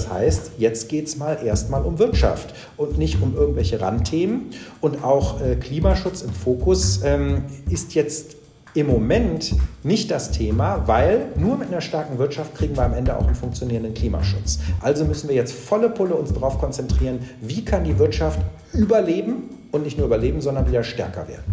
Das heißt, jetzt geht es erstmal um Wirtschaft und nicht um irgendwelche Randthemen. Und auch Klimaschutz im Fokus ist jetzt im Moment nicht das Thema, weil nur mit einer starken Wirtschaft kriegen wir am Ende auch einen funktionierenden Klimaschutz. Also müssen wir jetzt volle Pulle uns darauf konzentrieren, wie kann die Wirtschaft überleben und nicht nur überleben, sondern wieder stärker werden.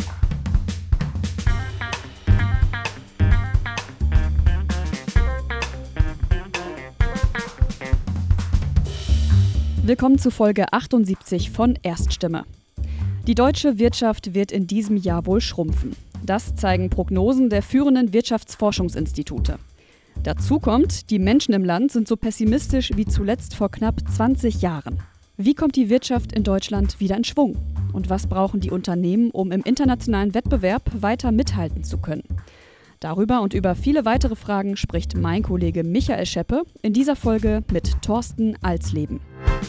Willkommen zu Folge 78 von Erststimme. Die deutsche Wirtschaft wird in diesem Jahr wohl schrumpfen. Das zeigen Prognosen der führenden Wirtschaftsforschungsinstitute. Dazu kommt, die Menschen im Land sind so pessimistisch wie zuletzt vor knapp 20 Jahren. Wie kommt die Wirtschaft in Deutschland wieder in Schwung? Und was brauchen die Unternehmen, um im internationalen Wettbewerb weiter mithalten zu können? Darüber und über viele weitere Fragen spricht mein Kollege Michael Scheppe in dieser Folge mit Thorsten Alsleben.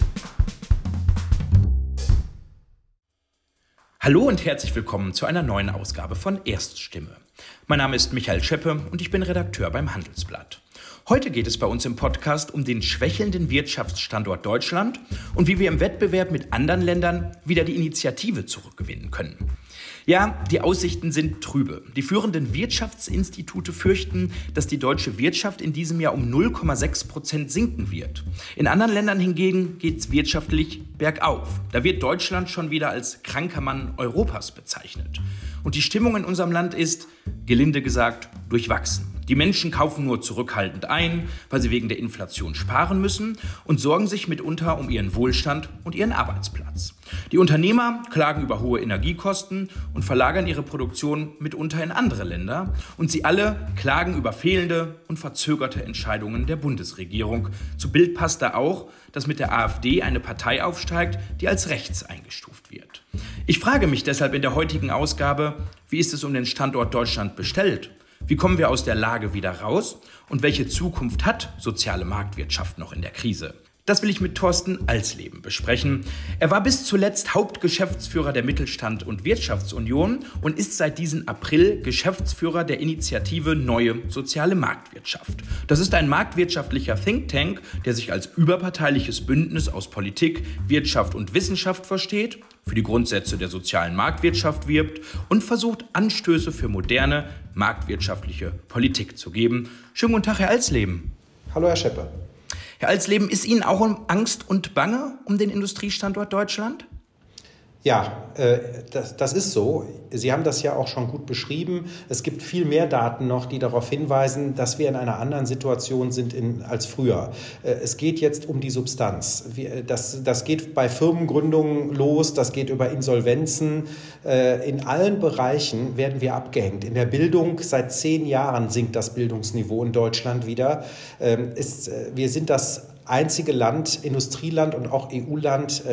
Hallo und herzlich willkommen zu einer neuen Ausgabe von Erststimme. Mein Name ist Michael Scheppe und ich bin Redakteur beim Handelsblatt. Heute geht es bei uns im Podcast um den schwächelnden Wirtschaftsstandort Deutschland und wie wir im Wettbewerb mit anderen Ländern wieder die Initiative zurückgewinnen können. Ja, die Aussichten sind trübe. Die führenden Wirtschaftsinstitute fürchten, dass die deutsche Wirtschaft in diesem Jahr um 0,6% sinken wird. In anderen Ländern hingegen geht es wirtschaftlich bergauf. Da wird Deutschland schon wieder als kranker Mann Europas bezeichnet. Und die Stimmung in unserem Land ist, gelinde gesagt, durchwachsen. Die Menschen kaufen nur zurückhaltend ein, weil sie wegen der Inflation sparen müssen und sorgen sich mitunter um ihren Wohlstand und ihren Arbeitsplatz. Die Unternehmer klagen über hohe Energiekosten und verlagern ihre Produktion mitunter in andere Länder. Und sie alle klagen über fehlende und verzögerte Entscheidungen der Bundesregierung. Zu Bild passt da auch, dass mit der AfD eine Partei aufsteigt, die als rechts eingestuft wird. Ich frage mich deshalb in der heutigen Ausgabe, wie ist es um den Standort Deutschland bestellt? Wie kommen wir aus der Lage wieder raus? Und welche Zukunft hat soziale Marktwirtschaft noch in der Krise? Das will ich mit Thorsten Alsleben besprechen. Er war bis zuletzt Hauptgeschäftsführer der Mittelstand- und Wirtschaftsunion und ist seit diesem April Geschäftsführer der Initiative Neue Soziale Marktwirtschaft. Das ist ein marktwirtschaftlicher Think Tank, der sich als überparteiliches Bündnis aus Politik, Wirtschaft und Wissenschaft versteht, für die Grundsätze der sozialen Marktwirtschaft wirbt und versucht, Anstöße für moderne marktwirtschaftliche Politik zu geben. Schönen guten Tag, Herr Alsleben. Hallo, Herr Scheppe. Herr Alsleben, ist Ihnen auch Angst und Bange um den Industriestandort Deutschland? Ja, das ist so. Sie haben das ja auch schon gut beschrieben. Es gibt viel mehr Daten noch, die darauf hinweisen, dass wir in einer anderen Situation sind als früher. Es geht jetzt um die Substanz. Das geht bei Firmengründungen los, das geht über Insolvenzen. In allen Bereichen werden wir abgehängt. In der Bildung seit 10 Jahren sinkt das Bildungsniveau in Deutschland wieder. Wir sind das einzige Land, Industrieland und auch EU-Land,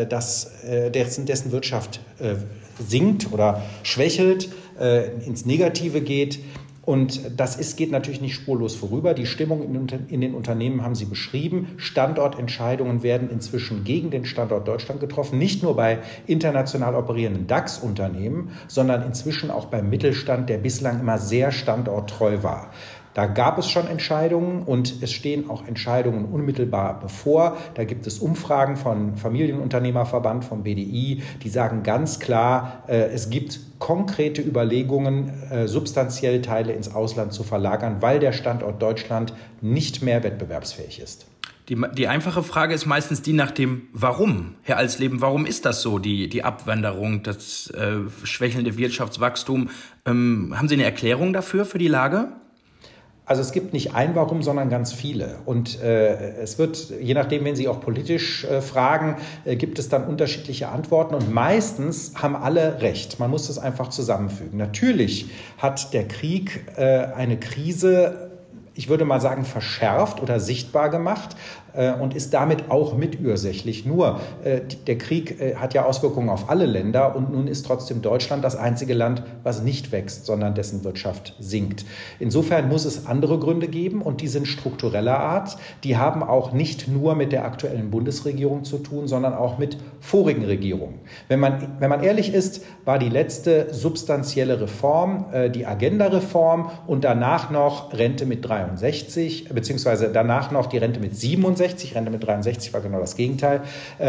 dessen Wirtschaft sinkt oder schwächelt, ins Negative geht. Und das geht natürlich nicht spurlos vorüber. Die Stimmung in den Unternehmen haben Sie beschrieben. Standortentscheidungen werden inzwischen gegen den Standort Deutschland getroffen. Nicht nur bei international operierenden DAX-Unternehmen, sondern inzwischen auch beim Mittelstand, der bislang immer sehr standorttreu war. Da gab es schon Entscheidungen und es stehen auch Entscheidungen unmittelbar bevor. Da gibt es Umfragen von Familienunternehmerverband, vom BDI, die sagen ganz klar, es gibt konkrete Überlegungen, substanziell Teile ins Ausland zu verlagern, weil der Standort Deutschland nicht mehr wettbewerbsfähig ist. Die einfache Frage ist meistens die nach dem Warum. Herr Alsleben, warum ist das so, die Abwanderung, das schwächelnde Wirtschaftswachstum? Haben Sie eine Erklärung dafür, für die Lage? Also es gibt nicht ein Warum, sondern ganz viele. Und es wird, je nachdem, wen Sie auch politisch fragen, gibt es dann unterschiedliche Antworten. Und meistens haben alle recht. Man muss das einfach zusammenfügen. Natürlich hat der Krieg eine Krise, ich würde mal sagen, verschärft oder sichtbar gemacht und ist damit auch mitursächlich. Nur der Krieg hat ja Auswirkungen auf alle Länder und nun ist trotzdem Deutschland das einzige Land, was nicht wächst, sondern dessen Wirtschaft sinkt. Insofern muss es andere Gründe geben und die sind struktureller Art. Die haben auch nicht nur mit der aktuellen Bundesregierung zu tun, sondern auch mit vorigen Regierungen. Wenn man ehrlich ist, war die letzte substanzielle Reform die Agenda-Reform und danach noch Rente mit 63. 63, beziehungsweise danach noch die Rente mit 67, Rente mit 63 war genau das Gegenteil.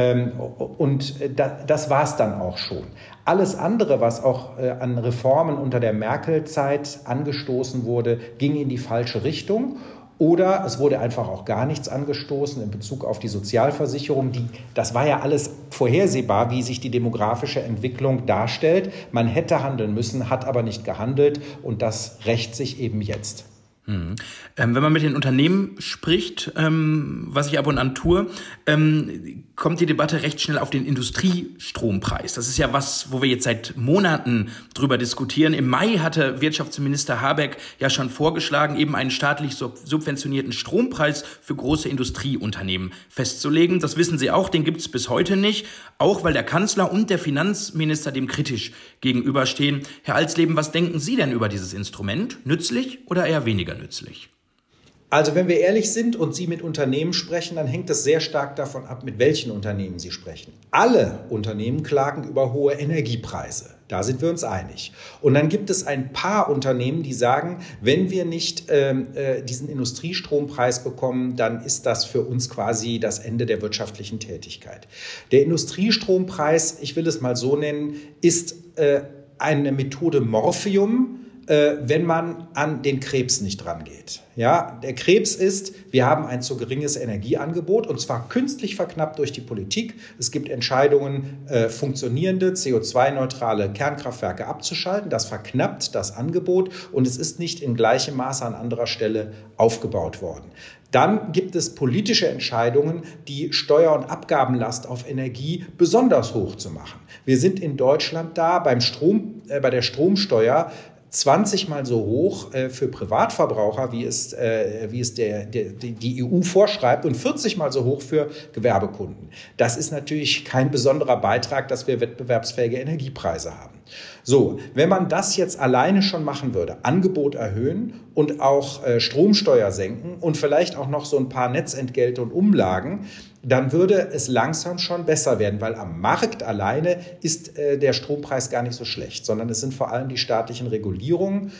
Und das war es dann auch schon. Alles andere, was auch an Reformen unter der Merkel-Zeit angestoßen wurde, ging in die falsche Richtung. Oder es wurde einfach auch gar nichts angestoßen in Bezug auf die Sozialversicherung. Das war ja alles vorhersehbar, wie sich die demografische Entwicklung darstellt. Man hätte handeln müssen, hat aber nicht gehandelt und das rächt sich eben jetzt. Wenn man mit den Unternehmen spricht, was ich ab und an tue, kommt die Debatte recht schnell auf den Industriestrompreis. Das ist ja was, wo wir jetzt seit Monaten drüber diskutieren. Im Mai hatte Wirtschaftsminister Habeck ja schon vorgeschlagen, eben einen staatlich subventionierten Strompreis für große Industrieunternehmen festzulegen. Das wissen Sie auch, den gibt es bis heute nicht, auch weil der Kanzler und der Finanzminister dem kritisch gegenüberstehen. Herr Alsleben, was denken Sie denn über dieses Instrument? Nützlich oder eher weniger nützlich? Also wenn wir ehrlich sind und Sie mit Unternehmen sprechen, dann hängt es sehr stark davon ab, mit welchen Unternehmen Sie sprechen. Alle Unternehmen klagen über hohe Energiepreise. Da sind wir uns einig. Und dann gibt es ein paar Unternehmen, die sagen, wenn wir nicht diesen Industriestrompreis bekommen, dann ist das für uns quasi das Ende der wirtschaftlichen Tätigkeit. Der Industriestrompreis, ich will es mal so nennen, ist eine Methode Morphium, wenn man an den Krebs nicht rangeht. Ja, der Krebs ist, wir haben ein zu geringes Energieangebot und zwar künstlich verknappt durch die Politik. Es gibt Entscheidungen, funktionierende, CO2-neutrale Kernkraftwerke abzuschalten. Das verknappt das Angebot und es ist nicht in gleichem Maße an anderer Stelle aufgebaut worden. Dann gibt es politische Entscheidungen, die Steuer- und Abgabenlast auf Energie besonders hoch zu machen. Wir sind in Deutschland da bei der Stromsteuer 20-mal so hoch für Privatverbraucher, wie es die EU vorschreibt, und 40-mal so hoch für Gewerbekunden. Das ist natürlich kein besonderer Beitrag, dass wir wettbewerbsfähige Energiepreise haben. So, wenn man das jetzt alleine schon machen würde, Angebot erhöhen und auch Stromsteuer senken und vielleicht auch noch so ein paar Netzentgelte und Umlagen, dann würde es langsam schon besser werden, weil am Markt alleine ist der Strompreis gar nicht so schlecht, sondern es sind vor allem die staatlichen Regulierungen,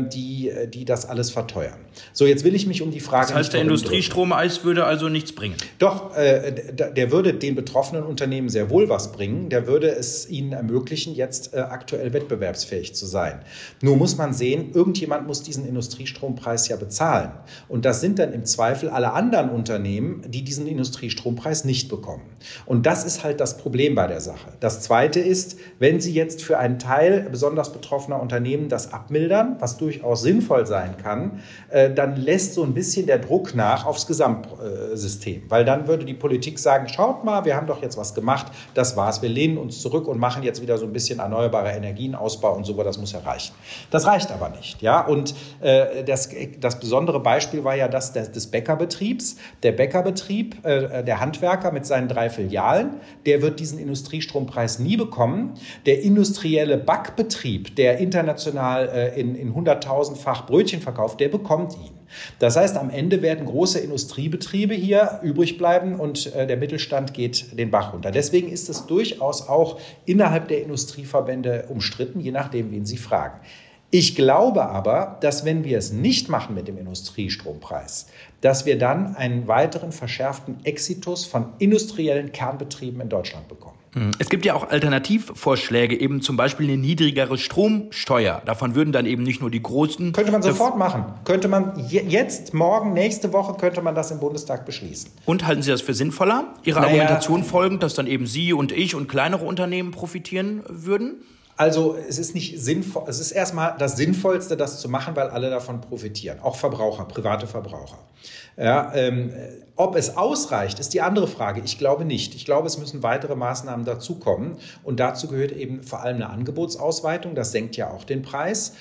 die das alles verteuern. So, jetzt will ich mich um die Frage... Das heißt, der Industriestrompreis würde also nichts bringen? Doch, der würde den betroffenen Unternehmen sehr wohl was bringen. Der würde es ihnen ermöglichen, jetzt aktuell wettbewerbsfähig zu sein. Nur muss man sehen, irgendjemand muss diesen Industriestrompreis ja bezahlen. Und das sind dann im Zweifel alle anderen Unternehmen, die diesen Industriestrompreis nicht bekommen. Und das ist halt das Problem bei der Sache. Das Zweite ist, wenn Sie jetzt für einen Teil besonders betroffener Unternehmen das abmildern, was durchaus sinnvoll sein kann, dann lässt so ein bisschen der Druck nach aufs Gesamtsystem. Weil dann würde die Politik sagen, schaut mal, wir haben doch jetzt was gemacht, das war's, wir lehnen uns zurück und machen jetzt wieder so ein bisschen erneuerbare Energienausbau und so, das muss ja reichen. Das reicht aber nicht. Ja? Und das besondere Beispiel war ja das des Bäckerbetriebs. Der Bäckerbetrieb, der Handwerker mit seinen 3 Filialen, der wird diesen Industriestrompreis nie bekommen. Der industrielle Backbetrieb, der international in 100.000-fach Brötchen verkauft, der bekommt ihn. Das heißt, am Ende werden große Industriebetriebe hier übrig bleiben und der Mittelstand geht den Bach runter. Deswegen ist es durchaus auch innerhalb der Industrieverbände umstritten, je nachdem, wen Sie fragen. Ich glaube aber, dass wenn wir es nicht machen mit dem Industriestrompreis, dass wir dann einen weiteren verschärften Exitus von industriellen Kernbetrieben in Deutschland bekommen. Es gibt ja auch Alternativvorschläge, eben zum Beispiel eine niedrigere Stromsteuer. Davon würden dann eben nicht nur die Großen... Könnte man sofort machen. Könnte man jetzt, morgen, nächste Woche, könnte man das im Bundestag beschließen. Und halten Sie das für sinnvoller? Ihrer Argumentation folgend, dass dann eben Sie und ich und kleinere Unternehmen profitieren würden? Also es ist nicht sinnvoll, es ist erstmal das Sinnvollste, das zu machen, weil alle davon profitieren, auch Verbraucher, private Verbraucher. Ja, ob es ausreicht, ist die andere Frage. Ich glaube nicht. Ich glaube, es müssen weitere Maßnahmen dazukommen und dazu gehört eben vor allem eine Angebotsausweitung, das senkt ja auch den Preis.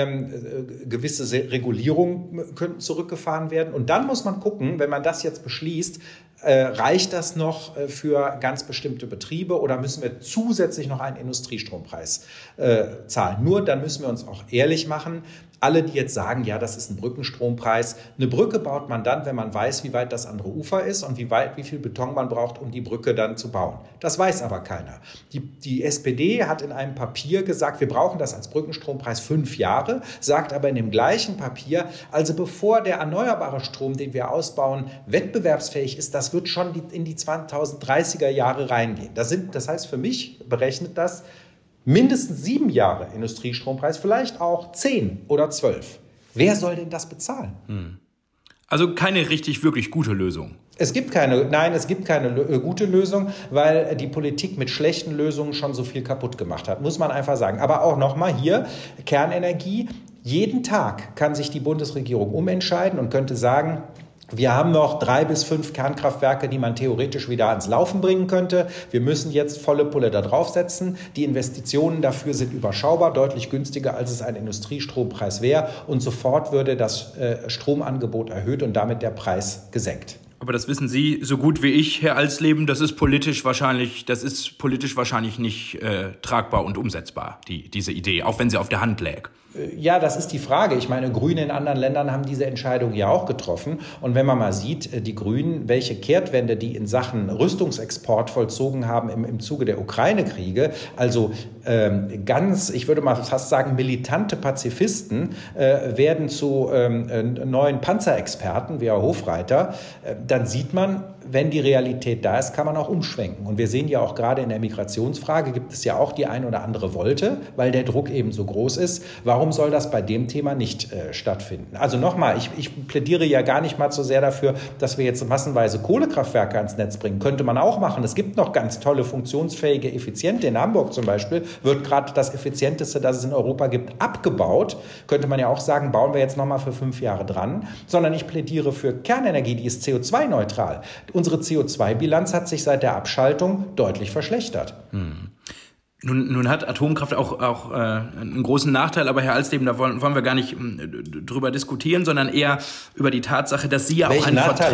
Gewisse Regulierungen könnten zurückgefahren werden und dann muss man gucken, wenn man das jetzt beschließt, reicht das noch für ganz bestimmte Betriebe oder müssen wir zusätzlich noch einen Industriestrompreis zahlen? Nur dann müssen wir uns auch ehrlich machen, alle, die jetzt sagen, ja, das ist ein Brückenstrompreis. Eine Brücke baut man dann, wenn man weiß, wie weit das andere Ufer ist und wie viel Beton man braucht, um die Brücke dann zu bauen. Das weiß aber keiner. Die SPD hat in einem Papier gesagt, wir brauchen das als Brückenstrompreis 5 Jahre, sagt aber in dem gleichen Papier, also bevor der erneuerbare Strom, den wir ausbauen, wettbewerbsfähig ist, das wird schon in die 2030er Jahre reingehen. Das heißt, für mich berechnet das mindestens 7 Jahre Industriestrompreis, vielleicht auch 10 oder 12. Wer soll denn das bezahlen? Also keine richtig, wirklich gute Lösung. Es gibt keine gute Lösung, weil die Politik mit schlechten Lösungen schon so viel kaputt gemacht hat, muss man einfach sagen. Aber auch nochmal hier, Kernenergie, jeden Tag kann sich die Bundesregierung umentscheiden und könnte sagen, wir haben noch 3 bis 5 Kernkraftwerke, die man theoretisch wieder ans Laufen bringen könnte. Wir müssen jetzt volle Pulle da draufsetzen. Die Investitionen dafür sind überschaubar, deutlich günstiger, als es ein Industriestrompreis wäre. Und sofort würde das Stromangebot erhöht und damit der Preis gesenkt. Aber das wissen Sie so gut wie ich, Herr Alsleben, das ist politisch wahrscheinlich nicht tragbar und umsetzbar, diese Idee, auch wenn sie auf der Hand läge. Ja, das ist die Frage. Ich meine, Grüne in anderen Ländern haben diese Entscheidung ja auch getroffen. Und wenn man mal sieht, die Grünen, welche Kehrtwende die in Sachen Rüstungsexport vollzogen haben im Zuge der Ukraine-Kriege, also ich würde mal fast sagen, militante Pazifisten werden zu neuen Panzerexperten wie Herr Hofreiter, dann sieht man, wenn die Realität da ist, kann man auch umschwenken. Und wir sehen ja auch gerade in der Migrationsfrage gibt es ja auch die ein oder andere Wolte, weil der Druck eben so groß ist. Warum soll das bei dem Thema nicht stattfinden? Also nochmal, ich plädiere ja gar nicht mal so sehr dafür, dass wir jetzt massenweise Kohlekraftwerke ans Netz bringen. Könnte man auch machen. Es gibt noch ganz tolle, funktionsfähige, effiziente. In Hamburg zum Beispiel wird gerade das effizienteste, das es in Europa gibt, abgebaut. Könnte man ja auch sagen, bauen wir jetzt nochmal für 5 Jahre dran. Sondern ich plädiere für Kernenergie, die ist CO2-neutral. Unsere CO2-Bilanz hat sich seit der Abschaltung deutlich verschlechtert. Nun hat Atomkraft auch einen großen Nachteil, aber Herr Alsleben, da wollen wir gar nicht drüber diskutieren, sondern eher über die Tatsache, dass Sie ja welchen Nachteil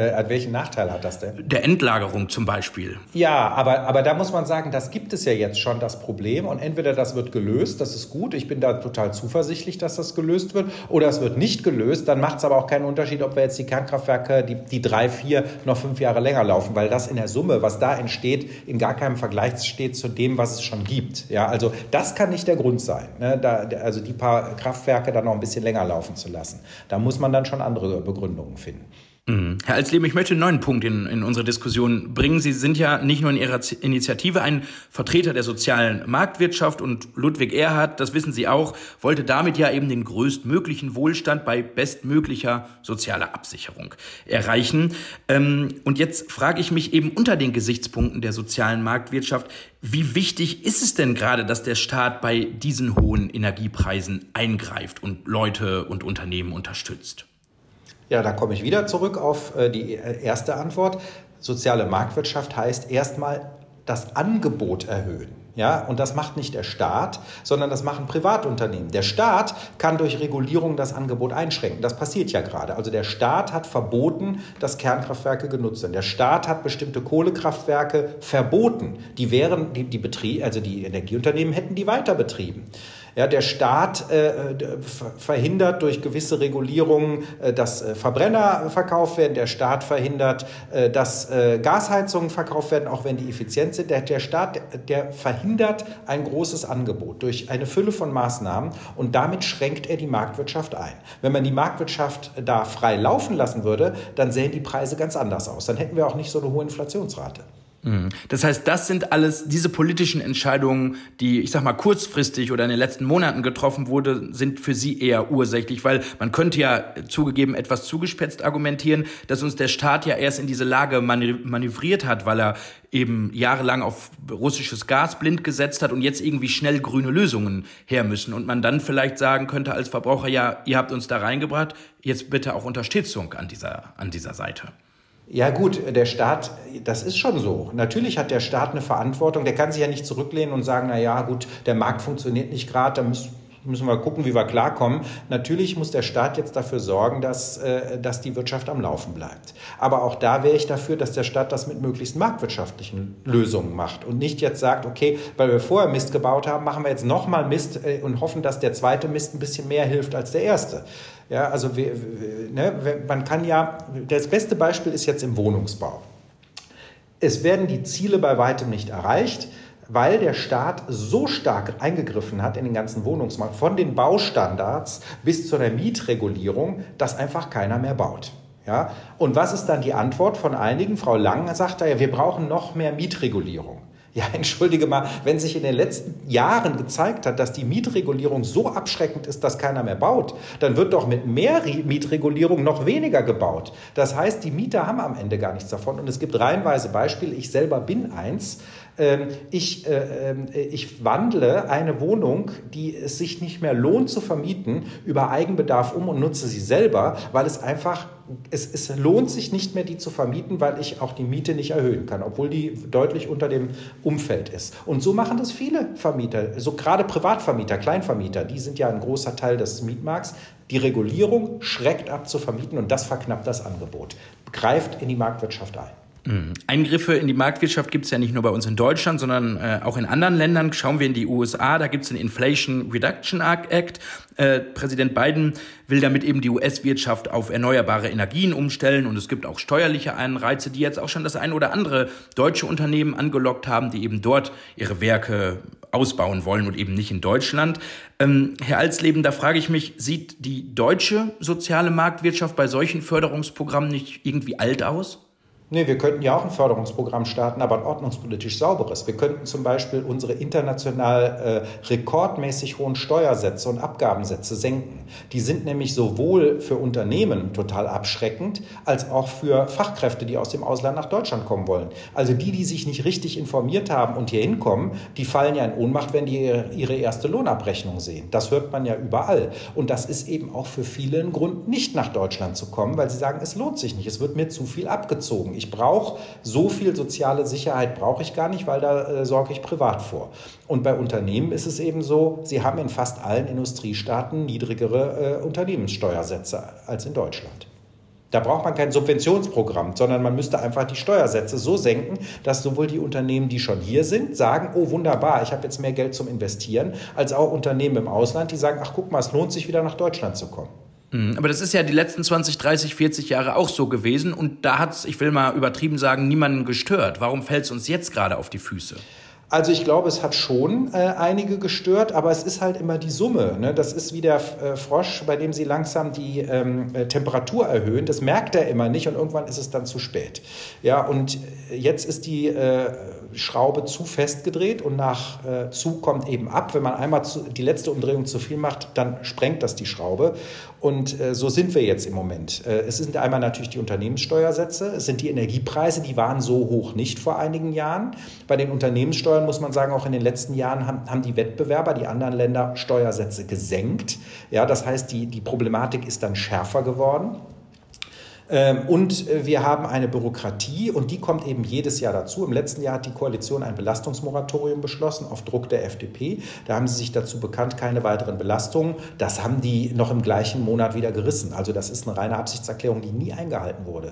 hat das denn? Der Endlagerung zum Beispiel. Ja, aber da muss man sagen, das gibt es ja jetzt schon, das Problem. Und entweder das wird gelöst, das ist gut, ich bin da total zuversichtlich, dass das gelöst wird, oder es wird nicht gelöst, dann macht es aber auch keinen Unterschied, ob wir jetzt die Kernkraftwerke, die 3, 4, noch 5 Jahre länger laufen, weil das in der Summe, was da entsteht, in gar keinem Vergleich steht zu dem, was es schon gibt. Ja, also das kann nicht der Grund sein, ne? Also die paar Kraftwerke dann noch ein bisschen länger laufen zu lassen. Da muss man dann schon andere Begründungen finden. Herr Alsleben, ich möchte einen neuen Punkt in unsere Diskussion bringen. Sie sind ja nicht nur in Ihrer Initiative ein Vertreter der sozialen Marktwirtschaft und Ludwig Erhard, das wissen Sie auch, wollte damit ja eben den größtmöglichen Wohlstand bei bestmöglicher sozialer Absicherung erreichen. Und jetzt frage ich mich eben unter den Gesichtspunkten der sozialen Marktwirtschaft, wie wichtig ist es denn gerade, dass der Staat bei diesen hohen Energiepreisen eingreift und Leute und Unternehmen unterstützt? Ja, da komme ich wieder zurück auf die erste Antwort. Soziale Marktwirtschaft heißt erstmal das Angebot erhöhen. Ja, und das macht nicht der Staat, sondern das machen Privatunternehmen. Der Staat kann durch Regulierung das Angebot einschränken. Das passiert ja gerade. Also der Staat hat verboten, dass Kernkraftwerke genutzt werden. Der Staat hat bestimmte Kohlekraftwerke verboten. Die Energieunternehmen hätten die weiter betrieben. Ja, der Staat verhindert durch gewisse Regulierungen, dass Verbrenner verkauft werden. Der Staat verhindert, dass Gasheizungen verkauft werden, auch wenn die effizient sind. Der Staat, der verhindert ein großes Angebot durch eine Fülle von Maßnahmen und damit schränkt er die Marktwirtschaft ein. Wenn man die Marktwirtschaft da frei laufen lassen würde, dann sähen die Preise ganz anders aus. Dann hätten wir auch nicht so eine hohe Inflationsrate. Das heißt, das sind alles diese politischen Entscheidungen, die, ich sag mal, kurzfristig oder in den letzten Monaten getroffen wurde, sind für Sie eher ursächlich, weil man könnte ja zugegeben etwas zugespitzt argumentieren, dass uns der Staat ja erst in diese Lage manövriert hat, weil er eben jahrelang auf russisches Gas blind gesetzt hat und jetzt irgendwie schnell grüne Lösungen her müssen und man dann vielleicht sagen könnte als Verbraucher, ja, ihr habt uns da reingebracht, jetzt bitte auch Unterstützung an dieser Seite. Ja gut, der Staat, das ist schon so. Natürlich hat der Staat eine Verantwortung. Der kann sich ja nicht zurücklehnen und sagen, na ja, gut, der Markt funktioniert nicht gerade, müssen wir gucken, wie wir klarkommen. Natürlich muss der Staat jetzt dafür sorgen, dass die Wirtschaft am Laufen bleibt. Aber auch da wäre ich dafür, dass der Staat das mit möglichst marktwirtschaftlichen Lösungen macht und nicht jetzt sagt, okay, weil wir vorher Mist gebaut haben, machen wir jetzt nochmal Mist und hoffen, dass der zweite Mist ein bisschen mehr hilft als der erste. Ja, also man kann ja, das beste Beispiel ist jetzt im Wohnungsbau. Es werden die Ziele bei weitem nicht erreicht, weil der Staat so stark eingegriffen hat in den ganzen Wohnungsmarkt, von den Baustandards bis zu der Mietregulierung, dass einfach keiner mehr baut. Ja? Und was ist dann die Antwort von einigen? Frau Lang sagt da ja, wir brauchen noch mehr Mietregulierung. Ja, entschuldige mal, wenn sich in den letzten Jahren gezeigt hat, dass die Mietregulierung so abschreckend ist, dass keiner mehr baut, dann wird doch mit mehr Mietregulierung noch weniger gebaut. Das heißt, die Mieter haben am Ende gar nichts davon. Und es gibt reihenweise Beispiele, ich selber bin eins. Ich wandle eine Wohnung, die es sich nicht mehr lohnt zu vermieten, über Eigenbedarf um und nutze sie selber, weil es einfach, es lohnt sich nicht mehr, die zu vermieten, weil ich auch die Miete nicht erhöhen kann, obwohl die deutlich unter dem Umfeld ist. Und so machen das viele Vermieter, so gerade Privatvermieter, Kleinvermieter, die sind ja ein großer Teil des Mietmarkts. Die Regulierung schreckt ab zu vermieten und das verknappt das Angebot, greift in die Marktwirtschaft ein. Eingriffe in die Marktwirtschaft gibt es ja nicht nur bei uns in Deutschland, sondern auch in anderen Ländern. Schauen wir in die USA, da gibt es den Inflation Reduction Act. Präsident Biden will damit eben die US-Wirtschaft auf erneuerbare Energien umstellen und es gibt auch steuerliche Anreize, die jetzt auch schon das ein oder andere deutsche Unternehmen angelockt haben, die eben dort ihre Werke ausbauen wollen und eben nicht in Deutschland. Herr Alsleben, da frage ich mich, sieht die deutsche soziale Marktwirtschaft bei solchen Förderungsprogrammen nicht irgendwie alt aus? Nee, wir könnten ja auch ein Förderungsprogramm starten, aber ein ordnungspolitisch sauberes. Wir könnten zum Beispiel unsere international rekordmäßig hohen Steuersätze und Abgabensätze senken. Die sind nämlich sowohl für Unternehmen total abschreckend, als auch für Fachkräfte, die aus dem Ausland nach Deutschland kommen wollen. Also die sich nicht richtig informiert haben und hier hinkommen, die fallen ja in Ohnmacht, wenn die ihre erste Lohnabrechnung sehen. Das hört man ja überall. Und das ist eben auch für viele ein Grund, nicht nach Deutschland zu kommen, weil sie sagen, es lohnt sich nicht, es wird mir zu viel abgezogen. Ich brauche so viel soziale Sicherheit, brauche ich gar nicht, weil da sorge ich privat vor. Und bei Unternehmen ist es eben so, sie haben in fast allen Industriestaaten niedrigere Unternehmenssteuersätze als in Deutschland. Da braucht man kein Subventionsprogramm, sondern man müsste einfach die Steuersätze so senken, dass sowohl die Unternehmen, die schon hier sind, sagen, oh wunderbar, ich habe jetzt mehr Geld zum Investieren, als auch Unternehmen im Ausland, die sagen, ach guck mal, es lohnt sich wieder nach Deutschland zu kommen. Aber das ist ja die letzten 20, 30, 40 Jahre auch so gewesen und da hat es, ich will mal übertrieben sagen, niemanden gestört. Warum fällt es uns jetzt gerade auf die Füße? Also ich glaube, es hat schon einige gestört, aber es ist halt immer die Summe. Ne? Das ist wie der Frosch, bei dem Sie langsam die Temperatur erhöhen. Das merkt er immer nicht und irgendwann ist es dann zu spät. Ja, und jetzt ist die Schraube zu fest gedreht und nach zu kommt eben ab. Wenn man einmal die letzte Umdrehung zu viel macht, dann sprengt das die Schraube. Und so sind wir jetzt im Moment. Es sind einmal natürlich die Unternehmenssteuersätze, es sind die Energiepreise, die waren so hoch nicht vor einigen Jahren. Bei den Unternehmenssteuern muss man sagen, auch in den letzten Jahren haben die Wettbewerber, die anderen Länder, Steuersätze gesenkt. Ja, das heißt, die Problematik ist dann schärfer geworden. Und wir haben eine Bürokratie und die kommt eben jedes Jahr dazu. Im letzten Jahr hat die Koalition ein Belastungsmoratorium beschlossen auf Druck der FDP. Da haben sie sich dazu bekannt, keine weiteren Belastungen. Das haben die noch im gleichen Monat wieder gerissen. Also das ist eine reine Absichtserklärung, die nie eingehalten wurde.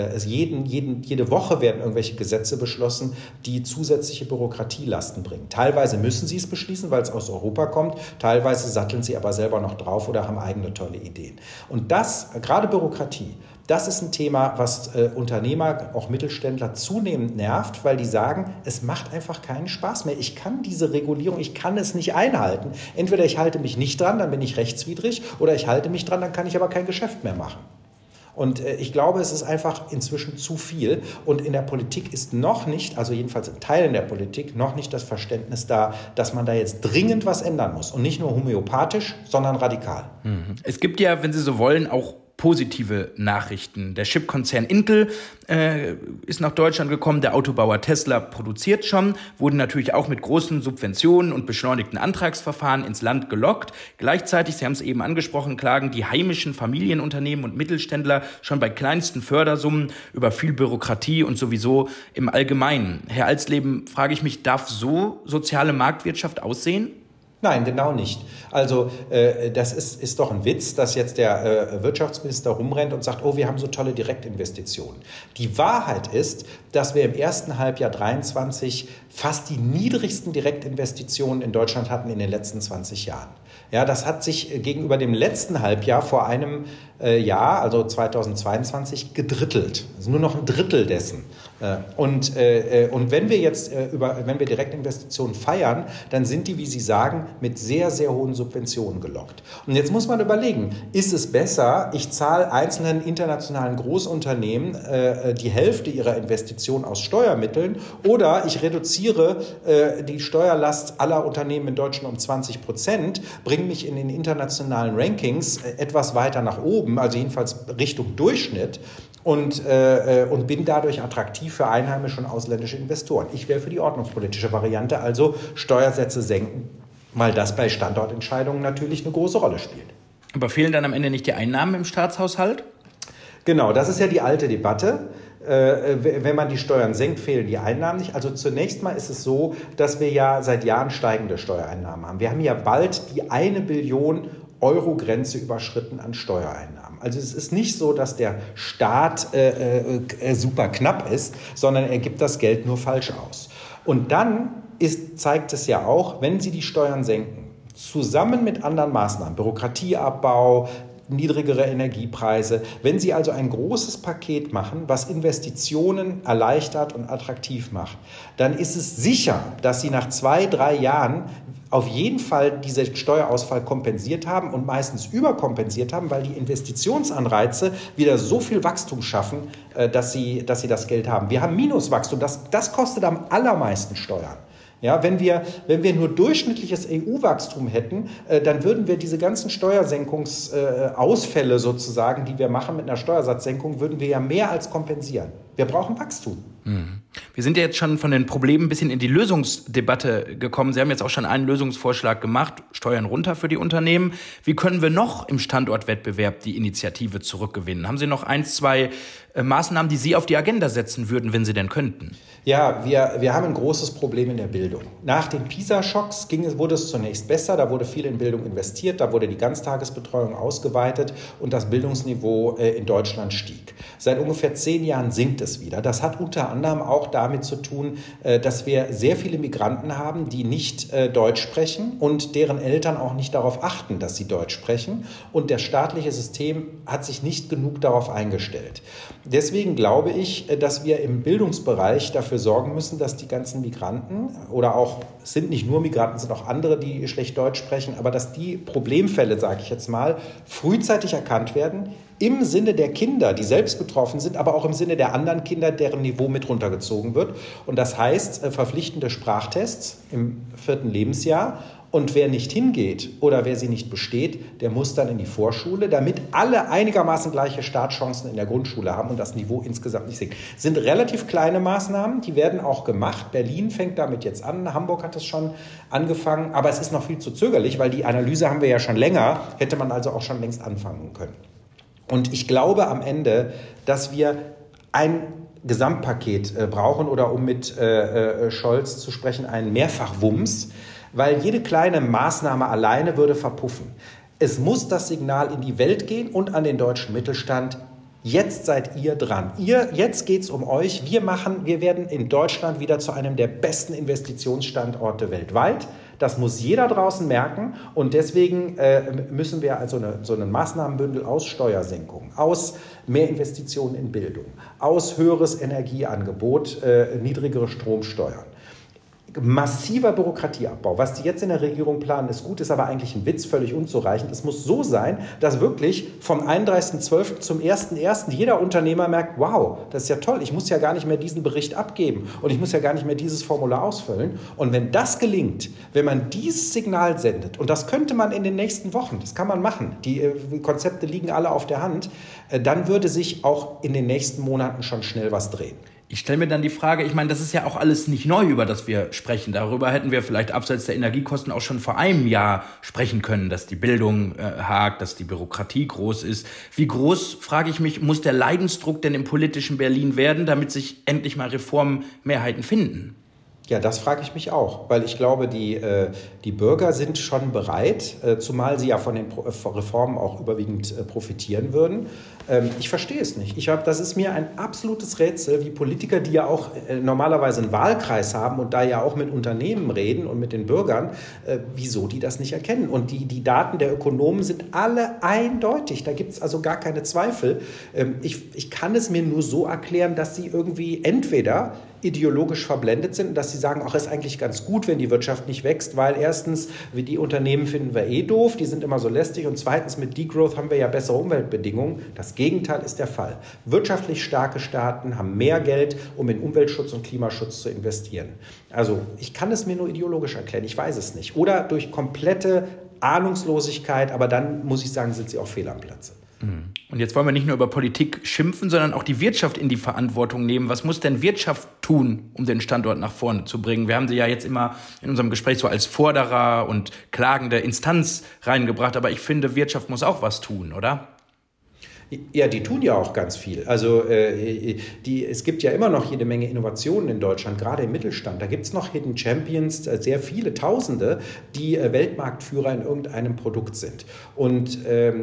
Jede Woche werden irgendwelche Gesetze beschlossen, die zusätzliche Bürokratielasten bringen. Teilweise müssen sie es beschließen, weil es aus Europa kommt. Teilweise satteln sie aber selber noch drauf oder haben eigene tolle Ideen. Und das, gerade Bürokratie, das ist ein Thema, was Unternehmer, auch Mittelständler zunehmend nervt, weil die sagen, es macht einfach keinen Spaß mehr. Ich kann diese Regulierung, ich kann es nicht einhalten. Entweder ich halte mich nicht dran, dann bin ich rechtswidrig, oder ich halte mich dran, dann kann ich aber kein Geschäft mehr machen. Und ich glaube, es ist einfach inzwischen zu viel. Und in der Politik ist noch nicht, also jedenfalls in Teilen der Politik, noch nicht das Verständnis da, dass man da jetzt dringend was ändern muss. Und nicht nur homöopathisch, sondern radikal. Es gibt ja, wenn Sie so wollen, auch positive Nachrichten. Der Chipkonzern Intel ist nach Deutschland gekommen, der Autobauer Tesla produziert schon, wurden natürlich auch mit großen Subventionen und beschleunigten Antragsverfahren ins Land gelockt. Gleichzeitig, Sie haben es eben angesprochen, klagen die heimischen Familienunternehmen und Mittelständler schon bei kleinsten Fördersummen über viel Bürokratie und sowieso im Allgemeinen. Herr Alsleben, frage ich mich, darf so soziale Marktwirtschaft aussehen? Nein, genau nicht. Also das ist doch ein Witz, dass jetzt der Wirtschaftsminister rumrennt und sagt, oh, wir haben so tolle Direktinvestitionen. Die Wahrheit ist, dass wir im ersten Halbjahr 2023 fast die niedrigsten Direktinvestitionen in Deutschland hatten in den letzten 20 Jahren. Ja, das hat sich gegenüber dem letzten Halbjahr vor einem Jahr, also 2022, gedrittelt. Also nur noch ein Drittel dessen. Und wenn wir jetzt wenn wir Direktinvestitionen feiern, dann sind die, wie Sie sagen, mit sehr, sehr hohen Subventionen gelockt. Und jetzt muss man überlegen, ist es besser, ich zahle einzelnen internationalen Großunternehmen die Hälfte ihrer Investitionen aus Steuermitteln oder ich reduziere die Steuerlast aller Unternehmen in Deutschland um 20%, bringe mich in den internationalen Rankings etwas weiter nach oben, also jedenfalls Richtung Durchschnitt und bin dadurch attraktiv für einheimische und ausländische Investoren. Ich wäre für die ordnungspolitische Variante, also Steuersätze senken, weil das bei Standortentscheidungen natürlich eine große Rolle spielt. Aber fehlen dann am Ende nicht die Einnahmen im Staatshaushalt? Genau, das ist ja die alte Debatte. Wenn man die Steuern senkt, fehlen die Einnahmen nicht. Also zunächst mal ist es so, dass wir ja seit Jahren steigende Steuereinnahmen haben. Wir haben ja bald die 1 Billion Euro Grenze überschritten an Steuereinnahmen. Also es ist nicht so, dass der Staat super knapp ist, sondern er gibt das Geld nur falsch aus. Und dann zeigt es ja auch, wenn Sie die Steuern senken, zusammen mit anderen Maßnahmen, Bürokratieabbau, niedrigere Energiepreise. Wenn Sie also ein großes Paket machen, was Investitionen erleichtert und attraktiv macht, dann ist es sicher, dass Sie nach 2-3 Jahren auf jeden Fall diesen Steuerausfall kompensiert haben und meistens überkompensiert haben, weil die Investitionsanreize wieder so viel Wachstum schaffen, dass sie das Geld haben. Wir haben Minuswachstum, das kostet am allermeisten Steuern. Ja, wenn wir nur durchschnittliches EU-Wachstum hätten, dann würden wir diese ganzen Steuersenkungsausfälle sozusagen, die wir machen mit einer Steuersatzsenkung, würden wir ja mehr als kompensieren. Wir brauchen Wachstum. Wir sind ja jetzt schon von den Problemen ein bisschen in die Lösungsdebatte gekommen. Sie haben jetzt auch schon einen Lösungsvorschlag gemacht, Steuern runter für die Unternehmen. Wie können wir noch im Standortwettbewerb die Initiative zurückgewinnen? Haben Sie noch 1, 2 Maßnahmen, die Sie auf die Agenda setzen würden, wenn Sie denn könnten? Ja, wir haben ein großes Problem in der Bildung. Nach den PISA-Schocks wurde es zunächst besser, da wurde viel in Bildung investiert, da wurde die Ganztagesbetreuung ausgeweitet und das Bildungsniveau in Deutschland stieg. Seit ungefähr 10 Jahren sinkt es wieder. Das hat unter anderem auch damit zu tun, dass wir sehr viele Migranten haben, die nicht Deutsch sprechen und deren Eltern auch nicht darauf achten, dass sie Deutsch sprechen. Und das staatliche System hat sich nicht genug darauf eingestellt. Deswegen glaube ich, dass wir im Bildungsbereich dafür sorgen müssen, dass die ganzen Migranten oder auch, es sind nicht nur Migranten, es sind auch andere, die schlecht Deutsch sprechen, aber dass die Problemfälle, sage ich jetzt mal, frühzeitig erkannt werden, im Sinne der Kinder, die selbst betroffen sind, aber auch im Sinne der anderen Kinder, deren Niveau mit runtergezogen wird. Und das heißt, verpflichtende Sprachtests im 4. Lebensjahr. Und wer nicht hingeht oder wer sie nicht besteht, der muss dann in die Vorschule, damit alle einigermaßen gleiche Startchancen in der Grundschule haben und das Niveau insgesamt nicht sinkt. Das sind relativ kleine Maßnahmen, die werden auch gemacht. Berlin fängt damit jetzt an, Hamburg hat es schon angefangen, aber es ist noch viel zu zögerlich, weil die Analyse haben wir ja schon länger, hätte man also auch schon längst anfangen können. Und ich glaube am Ende, dass wir ein Gesamtpaket brauchen oder um mit Scholz zu sprechen, einen Mehrfachwumms, weil jede kleine Maßnahme alleine würde verpuffen. Es muss das Signal in die Welt gehen und an den deutschen Mittelstand, jetzt seid ihr dran. Jetzt geht es um euch. Wir werden in Deutschland wieder zu einem der besten Investitionsstandorte weltweit. Das muss jeder draußen merken und deswegen müssen wir also so einen Maßnahmenbündel aus Steuersenkungen, aus mehr Investitionen in Bildung, aus höheres Energieangebot, niedrigere Stromsteuern, massiver Bürokratieabbau. Was die jetzt in der Regierung planen, ist gut, ist aber eigentlich ein Witz, völlig unzureichend. Es muss so sein, dass wirklich vom 31.12. zum 1.1. jeder Unternehmer merkt, wow, das ist ja toll, ich muss ja gar nicht mehr diesen Bericht abgeben und ich muss ja gar nicht mehr dieses Formular ausfüllen. Und wenn das gelingt, wenn man dieses Signal sendet, und das könnte man in den nächsten Wochen, das kann man machen, die Konzepte liegen alle auf der Hand, dann würde sich auch in den nächsten Monaten schon schnell was drehen. Ich stelle mir dann die Frage, ich meine, das ist ja auch alles nicht neu, über das wir sprechen. Darüber hätten wir vielleicht abseits der Energiekosten auch schon vor einem Jahr sprechen können, dass die Bildung hakt, dass die Bürokratie groß ist. Wie groß, frage ich mich, muss der Leidensdruck denn im politischen Berlin werden, damit sich endlich mal Reformmehrheiten finden? Ja, das frage ich mich auch, weil ich glaube, die Bürger sind schon bereit, zumal sie ja von den Reformen auch überwiegend profitieren würden. Ich verstehe es nicht. Das ist mir ein absolutes Rätsel, wie Politiker, die ja auch normalerweise einen Wahlkreis haben und da ja auch mit Unternehmen reden und mit den Bürgern, wieso die das nicht erkennen. Und die Daten der Ökonomen sind alle eindeutig. Da gibt es also gar keine Zweifel. Ich kann es mir nur so erklären, dass sie irgendwie entweder ideologisch verblendet sind und dass sie sagen, ach, ist eigentlich ganz gut, wenn die Wirtschaft nicht wächst, weil erstens, die Unternehmen finden wir eh doof, die sind immer so lästig und zweitens, mit Degrowth haben wir ja bessere Umweltbedingungen. Das Gegenteil ist der Fall. Wirtschaftlich starke Staaten haben mehr Geld, um in Umweltschutz und Klimaschutz zu investieren. Also ich kann es mir nur ideologisch erklären, ich weiß es nicht. Oder durch komplette Ahnungslosigkeit, aber dann muss ich sagen, sind sie auch fehl am Platze. Und jetzt wollen wir nicht nur über Politik schimpfen, sondern auch die Wirtschaft in die Verantwortung nehmen. Was muss denn Wirtschaft tun, um den Standort nach vorne zu bringen? Wir haben sie ja jetzt immer in unserem Gespräch so als Forderer und klagende Instanz reingebracht. Aber ich finde, Wirtschaft muss auch was tun, oder? Ja, die tun ja auch ganz viel. Also es gibt ja immer noch jede Menge Innovationen in Deutschland, gerade im Mittelstand. Da gibt es noch Hidden Champions, sehr viele, Tausende, die Weltmarktführer in irgendeinem Produkt sind. Und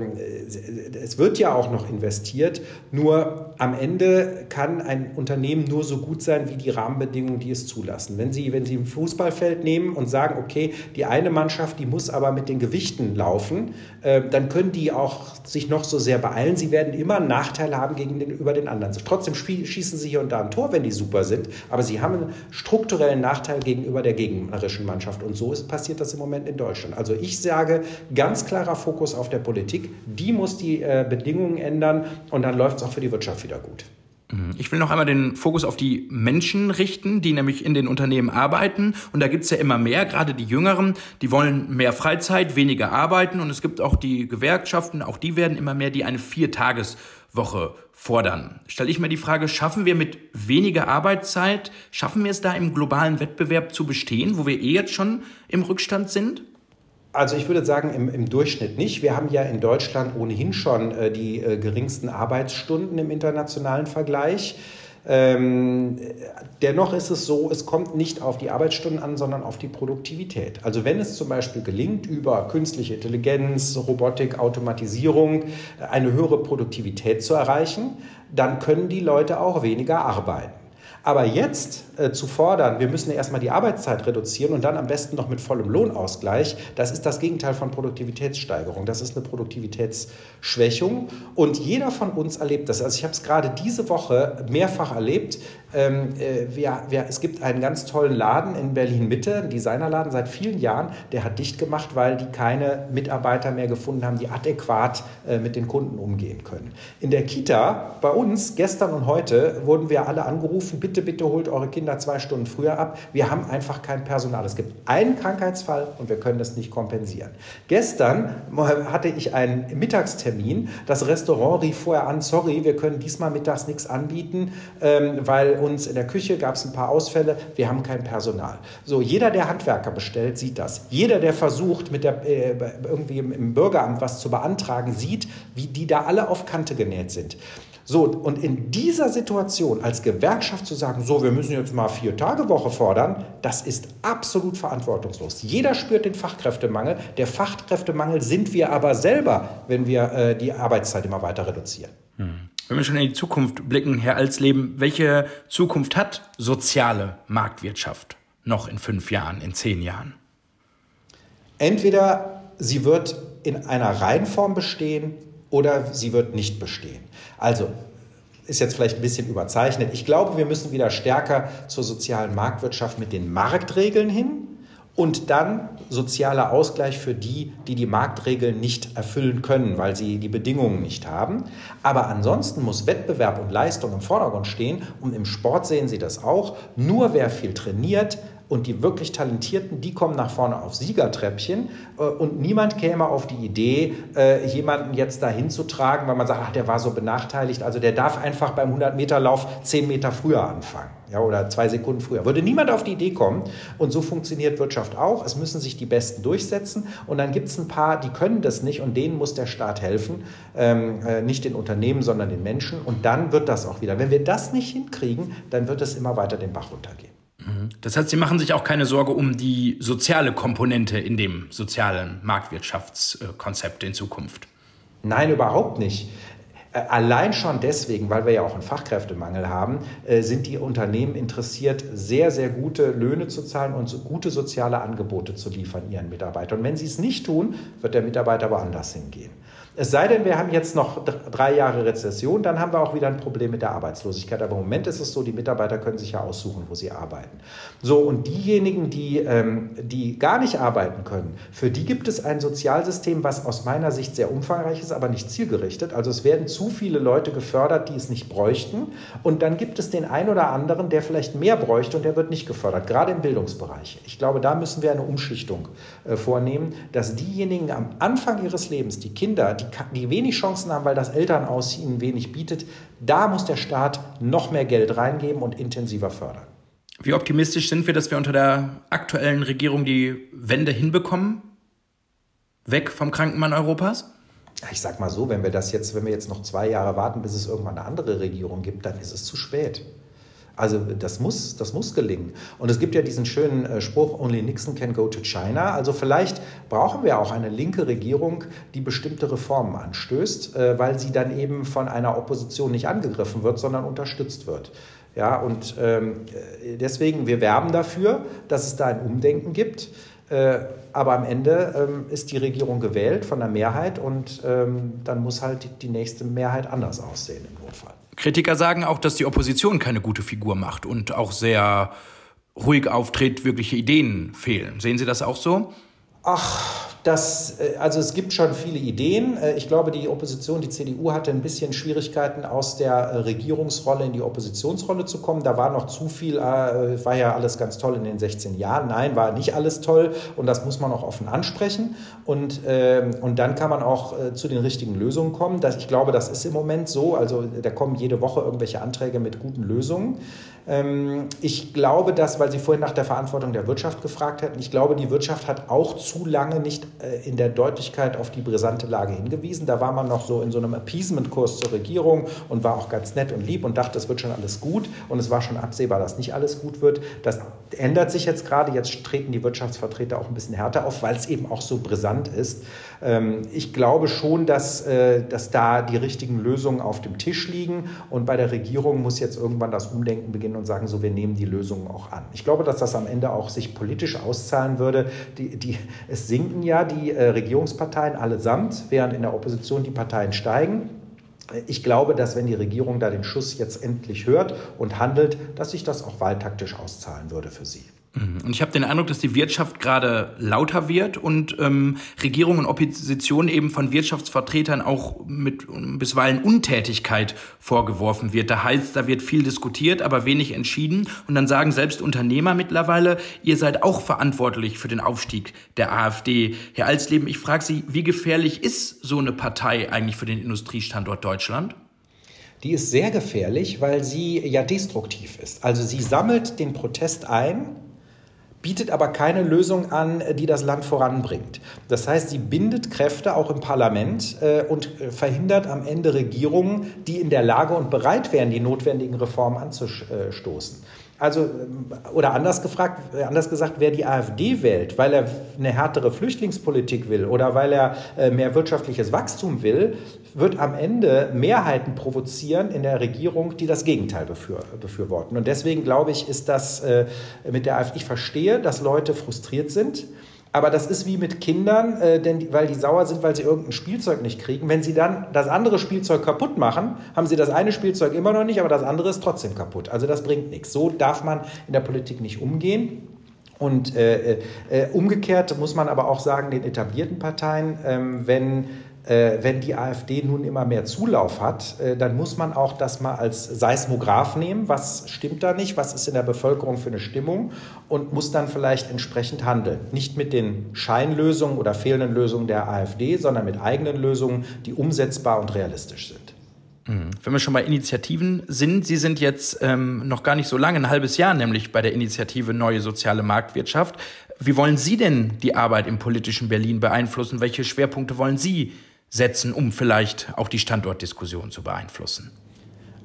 es wird ja auch noch investiert, nur am Ende kann ein Unternehmen nur so gut sein, wie die Rahmenbedingungen, die es zulassen. Wenn Sie ein Fußballfeld nehmen und sagen, okay, die eine Mannschaft, die muss aber mit den Gewichten laufen, dann können die auch sich noch so sehr beeilen. Sie werden immer einen Nachteil haben gegenüber den anderen. Trotzdem schießen sie hier und da ein Tor, wenn die super sind, aber sie haben einen strukturellen Nachteil gegenüber der gegnerischen Mannschaft. Und so passiert das im Moment in Deutschland. Also ich sage, ganz klarer Fokus auf der Politik, die muss die Bedingungen ändern und dann läuft es auch für die Wirtschaft wieder gut. Ich will noch einmal den Fokus auf die Menschen richten, die nämlich in den Unternehmen arbeiten. Und da gibt es ja immer mehr, gerade die Jüngeren, die wollen mehr Freizeit, weniger arbeiten. Und es gibt auch die Gewerkschaften, auch die werden immer mehr, die eine 4-Tages-Woche fordern. Stelle ich mir die Frage, schaffen wir mit weniger Arbeitszeit, schaffen wir es da im globalen Wettbewerb zu bestehen, wo wir jetzt schon im Rückstand sind? Also ich würde sagen, im Durchschnitt nicht. Wir haben ja in Deutschland ohnehin schon die geringsten Arbeitsstunden im internationalen Vergleich. Dennoch ist es so, es kommt nicht auf die Arbeitsstunden an, sondern auf die Produktivität. Also wenn es zum Beispiel gelingt, über künstliche Intelligenz, Robotik, Automatisierung eine höhere Produktivität zu erreichen, dann können die Leute auch weniger arbeiten. Aber jetzt zu fordern, wir müssen erstmal die Arbeitszeit reduzieren und dann am besten noch mit vollem Lohnausgleich, das ist das Gegenteil von Produktivitätssteigerung. Das ist eine Produktivitätsschwächung und jeder von uns erlebt das. Also ich habe es gerade diese Woche mehrfach erlebt. Es gibt einen ganz tollen Laden in Berlin-Mitte, einen Designerladen seit vielen Jahren, der hat dicht gemacht, weil die keine Mitarbeiter mehr gefunden haben, die adäquat mit den Kunden umgehen können. In der Kita bei uns gestern und heute wurden wir alle angerufen, bitte holt eure Kinder 2 Stunden früher ab. Wir haben einfach kein Personal. Es gibt einen Krankheitsfall und wir können das nicht kompensieren. Gestern hatte ich einen Mittagstermin. Das Restaurant rief vorher an, sorry, wir können diesmal mittags nichts anbieten, weil uns in der Küche gab es ein paar Ausfälle. Wir haben kein Personal. So, jeder, der Handwerker bestellt, sieht das. Jeder, der versucht, irgendwie im Bürgeramt was zu beantragen, sieht, wie die da alle auf Kante genäht sind. So, und in dieser Situation als Gewerkschaft zu sagen, so, wir müssen jetzt mal 4-Tage-Woche fordern, das ist absolut verantwortungslos. Jeder spürt den Fachkräftemangel. Der Fachkräftemangel sind wir aber selber, wenn wir die Arbeitszeit immer weiter reduzieren. Wenn wir schon in die Zukunft blicken, Herr Alsleben, welche Zukunft hat soziale Marktwirtschaft noch in 5 Jahren, in 10 Jahren? Entweder sie wird in einer Reihenform bestehen oder sie wird nicht bestehen. Also, ist jetzt vielleicht ein bisschen überzeichnet. Ich glaube, wir müssen wieder stärker zur sozialen Marktwirtschaft mit den Marktregeln hin und dann sozialer Ausgleich für die Marktregeln nicht erfüllen können, weil sie die Bedingungen nicht haben. Aber ansonsten muss Wettbewerb und Leistung im Vordergrund stehen. Und im Sport sehen Sie das auch. Nur wer viel trainiert, und die wirklich Talentierten, die kommen nach vorne auf Siegertreppchen und niemand käme auf die Idee, jemanden jetzt dahin zu tragen, weil man sagt, ach, der war so benachteiligt, also der darf einfach beim 100-Meter-Lauf 10 Meter früher anfangen, ja, oder 2 Sekunden früher. Würde niemand auf die Idee kommen und so funktioniert Wirtschaft auch. Es müssen sich die Besten durchsetzen und dann gibt es ein paar, die können das nicht und denen muss der Staat helfen, nicht den Unternehmen, sondern den Menschen und dann wird das auch wieder. Wenn wir das nicht hinkriegen, dann wird es immer weiter den Bach runtergehen. Das heißt, Sie machen sich auch keine Sorge um die soziale Komponente in dem sozialen Marktwirtschaftskonzept in Zukunft? Nein, überhaupt nicht. Allein schon deswegen, weil wir ja auch einen Fachkräftemangel haben, sind die Unternehmen interessiert, sehr, sehr gute Löhne zu zahlen und so gute soziale Angebote zu liefern ihren Mitarbeitern. Und wenn sie es nicht tun, wird der Mitarbeiter woanders hingehen. Es sei denn, wir haben jetzt noch 3 Jahre Rezession, dann haben wir auch wieder ein Problem mit der Arbeitslosigkeit. Aber im Moment ist es so, die Mitarbeiter können sich ja aussuchen, wo sie arbeiten. So, und diejenigen, die gar nicht arbeiten können, für die gibt es ein Sozialsystem, was aus meiner Sicht sehr umfangreich ist, aber nicht zielgerichtet. Also es werden zu viele Leute gefördert, die es nicht bräuchten. Und dann gibt es den einen oder anderen, der vielleicht mehr bräuchte und der wird nicht gefördert, gerade im Bildungsbereich. Ich glaube, da müssen wir eine Umschichtung vornehmen, dass diejenigen am Anfang ihres Lebens, die Kinder, die wenig Chancen haben, weil das Elternhaus ihnen wenig bietet, da muss der Staat noch mehr Geld reingeben und intensiver fördern. Wie optimistisch sind wir, dass wir unter der aktuellen Regierung die Wende hinbekommen? Weg vom Krankenmann Europas? Ich sag mal so, wenn wir jetzt noch 2 Jahre warten, bis es irgendwann eine andere Regierung gibt, dann ist es zu spät. Also das muss gelingen. Und es gibt ja diesen schönen Spruch, only Nixon can go to China. Also vielleicht brauchen wir auch eine linke Regierung, die bestimmte Reformen anstößt, weil sie dann eben von einer Opposition nicht angegriffen wird, sondern unterstützt wird. Ja, und deswegen, wir werben dafür, dass es da ein Umdenken gibt. Aber am Ende ist die Regierung gewählt von der Mehrheit und dann muss halt die nächste Mehrheit anders aussehen im Notfall. Kritiker sagen auch, dass die Opposition keine gute Figur macht und auch sehr ruhig auftritt, wirkliche Ideen fehlen. Sehen Sie das auch so? Also es gibt schon viele Ideen. Ich glaube, die Opposition, die CDU, hatte ein bisschen Schwierigkeiten, aus der Regierungsrolle in die Oppositionsrolle zu kommen. Da war noch zu viel, war ja alles ganz toll in den 16 Jahren. Nein, war nicht alles toll und das muss man auch offen ansprechen. Und dann kann man auch zu den richtigen Lösungen kommen. Ich glaube, das ist im Moment so. Also da kommen jede Woche irgendwelche Anträge mit guten Lösungen. Ich glaube, weil Sie vorhin nach der Verantwortung der Wirtschaft gefragt hätten, ich glaube, die Wirtschaft hat auch zu lange nicht in der Deutlichkeit auf die brisante Lage hingewiesen. Da war man noch so in so einem Appeasement-Kurs zur Regierung und war auch ganz nett und lieb und dachte, es wird schon alles gut. Und es war schon absehbar, dass nicht alles gut wird. Das ändert sich jetzt gerade. Jetzt treten die Wirtschaftsvertreter auch ein bisschen härter auf, weil es eben auch so brisant ist. Ich glaube schon, dass da die richtigen Lösungen auf dem Tisch liegen. Und bei der Regierung muss jetzt irgendwann das Umdenken beginnen und sagen, so, wir nehmen die Lösungen auch an. Ich glaube, dass das am Ende auch sich politisch auszahlen würde. Es sinken ja die Regierungsparteien allesamt, während in der Opposition die Parteien steigen. Ich glaube, dass wenn die Regierung da den Schuss jetzt endlich hört und handelt, dass sich das auch wahltaktisch auszahlen würde für sie. Und ich habe den Eindruck, dass die Wirtschaft gerade lauter wird und Regierung und Opposition eben von Wirtschaftsvertretern auch mit bisweilen Untätigkeit vorgeworfen wird. Da heißt, da wird viel diskutiert, aber wenig entschieden. Und dann sagen selbst Unternehmer mittlerweile, ihr seid auch verantwortlich für den Aufstieg der AfD. Herr Alsleben, ich frage Sie, wie gefährlich ist so eine Partei eigentlich für den Industriestandort Deutschland? Die ist sehr gefährlich, weil sie ja destruktiv ist. Also sie sammelt den Protest ein, bietet aber keine Lösung an, die das Land voranbringt. Das heißt, sie bindet Kräfte auch im Parlament und verhindert am Ende Regierungen, die in der Lage und bereit wären, die notwendigen Reformen anzustoßen. Also, oder anders gesagt, wer die AfD wählt, weil er eine härtere Flüchtlingspolitik will oder weil er mehr wirtschaftliches Wachstum will, wird am Ende Mehrheiten provozieren in der Regierung, die das Gegenteil befürworten. Und deswegen glaube ich, ist das mit der AfD, ich verstehe, dass Leute frustriert sind. Aber das ist wie mit Kindern, weil die sauer sind, weil sie irgendein Spielzeug nicht kriegen. Wenn sie dann das andere Spielzeug kaputt machen, haben sie das eine Spielzeug immer noch nicht, aber das andere ist trotzdem kaputt. Also das bringt nichts. So darf man in der Politik nicht umgehen. Und umgekehrt muss man aber auch sagen, den etablierten Parteien, wenn die AfD nun immer mehr Zulauf hat, dann muss man auch das mal als Seismograph nehmen. Was stimmt da nicht? Was ist in der Bevölkerung für eine Stimmung? Und muss dann vielleicht entsprechend handeln. Nicht mit den Scheinlösungen oder fehlenden Lösungen der AfD, sondern mit eigenen Lösungen, die umsetzbar und realistisch sind. Wenn wir schon bei Initiativen sind, Sie sind jetzt noch gar nicht so lange, ein halbes Jahr nämlich bei der Initiative Neue Soziale Marktwirtschaft. Wie wollen Sie denn die Arbeit im politischen Berlin beeinflussen? Welche Schwerpunkte wollen Sie setzen, um vielleicht auch die Standortdiskussion zu beeinflussen?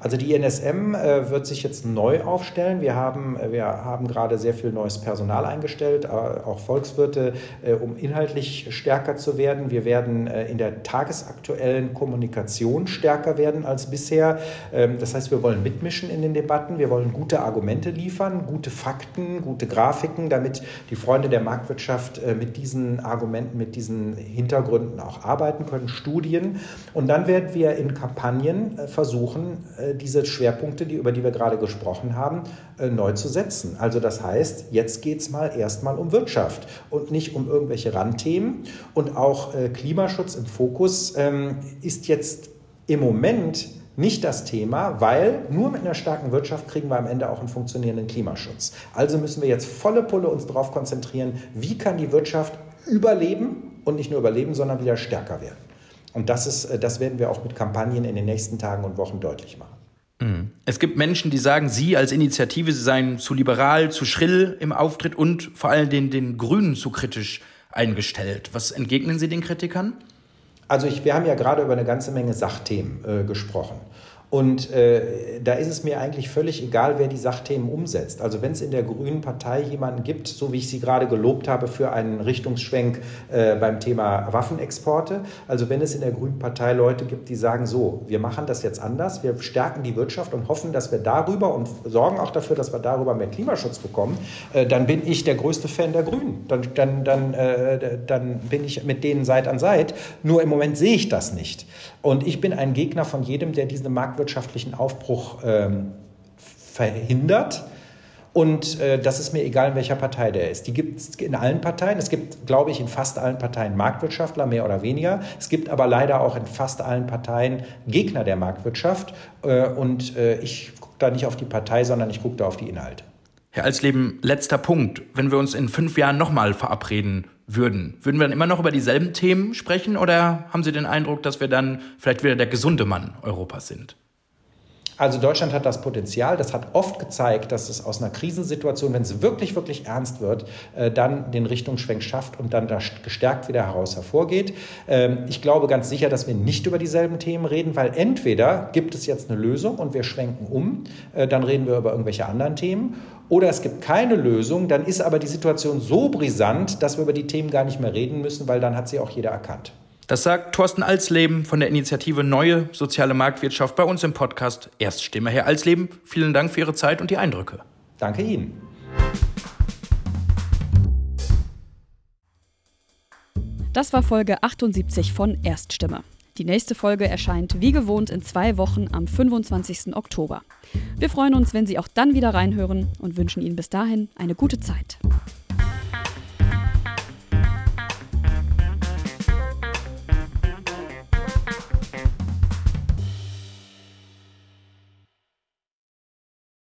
Also die INSM wird sich jetzt neu aufstellen. Wir haben gerade sehr viel neues Personal eingestellt, auch Volkswirte, um inhaltlich stärker zu werden. Wir werden in der tagesaktuellen Kommunikation stärker werden als bisher. Das heißt, wir wollen mitmischen in den Debatten. Wir wollen gute Argumente liefern, gute Fakten, gute Grafiken, damit die Freunde der Marktwirtschaft mit diesen Argumenten, mit diesen Hintergründen auch arbeiten können, Studien. Und dann werden wir in Kampagnen versuchen, diese Schwerpunkte, über die wir gerade gesprochen haben, neu zu setzen. Also das heißt, jetzt geht es erstmal um Wirtschaft und nicht um irgendwelche Randthemen. Und auch Klimaschutz im Fokus ist jetzt im Moment nicht das Thema, weil nur mit einer starken Wirtschaft kriegen wir am Ende auch einen funktionierenden Klimaschutz. Also müssen wir jetzt volle Pulle uns darauf konzentrieren, wie kann die Wirtschaft überleben und nicht nur überleben, sondern wieder stärker werden. Und das werden wir auch mit Kampagnen in den nächsten Tagen und Wochen deutlich machen. Es gibt Menschen, die sagen, Sie als Initiative, Sie seien zu liberal, zu schrill im Auftritt und vor allem den Grünen zu kritisch eingestellt. Was entgegnen Sie den Kritikern? Also wir haben ja gerade über eine ganze Menge Sachthemen gesprochen. Und da ist es mir eigentlich völlig egal, wer die Sachthemen umsetzt. Also wenn es in der Grünen Partei jemanden gibt, so wie ich sie gerade gelobt habe für einen Richtungsschwenk beim Thema Waffenexporte, also wenn es in der Grünen Partei Leute gibt, die sagen, so, wir machen das jetzt anders, wir stärken die Wirtschaft und hoffen, dass wir darüber und sorgen auch dafür, dass wir darüber mehr Klimaschutz bekommen, dann bin ich der größte Fan der Grünen. Dann bin ich mit denen Seit an Seit. Nur im Moment sehe ich das nicht. Und ich bin ein Gegner von jedem, der diesen marktwirtschaftlichen Aufbruch verhindert. Und das ist mir egal, in welcher Partei der ist. Die gibt es in allen Parteien. Es gibt, glaube ich, in fast allen Parteien Marktwirtschaftler, mehr oder weniger. Es gibt aber leider auch in fast allen Parteien Gegner der Marktwirtschaft. Und ich gucke da nicht auf die Partei, sondern ich gucke da auf die Inhalte. Herr Alsleben, letzter Punkt. Wenn wir uns in 5 Jahren nochmal verabreden würden wir dann immer noch über dieselben Themen sprechen oder haben Sie den Eindruck, dass wir dann vielleicht wieder der gesunde Mann Europas sind? Also Deutschland hat das Potenzial, das hat oft gezeigt, dass es aus einer Krisensituation, wenn es wirklich, wirklich ernst wird, dann den Richtungsschwenk schafft und dann da gestärkt wieder hervorgeht. Ich glaube ganz sicher, dass wir nicht über dieselben Themen reden, weil entweder gibt es jetzt eine Lösung und wir schwenken um, dann reden wir über irgendwelche anderen Themen, oder es gibt keine Lösung, dann ist aber die Situation so brisant, dass wir über die Themen gar nicht mehr reden müssen, weil dann hat sie auch jeder erkannt. Das sagt Thorsten Alsleben von der Initiative Neue Soziale Marktwirtschaft bei uns im Podcast Erststimme. Herr Alsleben, vielen Dank für Ihre Zeit und die Eindrücke. Danke Ihnen. Das war Folge 78 von Erststimme. Die nächste Folge erscheint wie gewohnt in 2 Wochen am 25. Oktober. Wir freuen uns, wenn Sie auch dann wieder reinhören und wünschen Ihnen bis dahin eine gute Zeit.